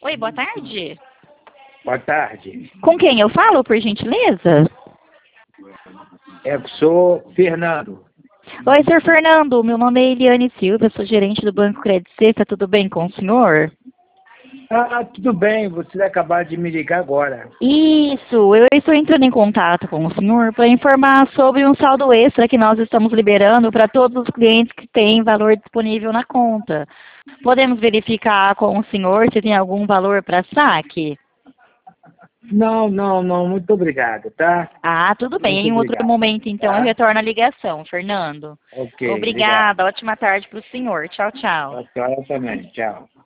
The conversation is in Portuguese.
Oi, boa tarde. Boa tarde. Com quem eu falo, por gentileza? Eu sou Fernando. Oi, senhor Fernando. Meu nome é Eliane Silva, sou gerente do Banco Credit Suisse. Tudo bem com o senhor? Tudo bem, você vai acabar de me ligar agora. Isso, eu estou entrando em contato com o senhor para informar sobre um saldo extra que nós estamos liberando para todos os clientes que têm valor disponível na conta. Podemos verificar com o senhor se tem algum valor para saque? Não, muito obrigado, tá? Ah, tudo bem. Muito Em outro obrigado. momento, então, eu Tá? retorno a ligação, Fernando. Ok, obrigado. Obrigada. Ótima tarde para o senhor. Tchau, tchau. A senhora também, tchau.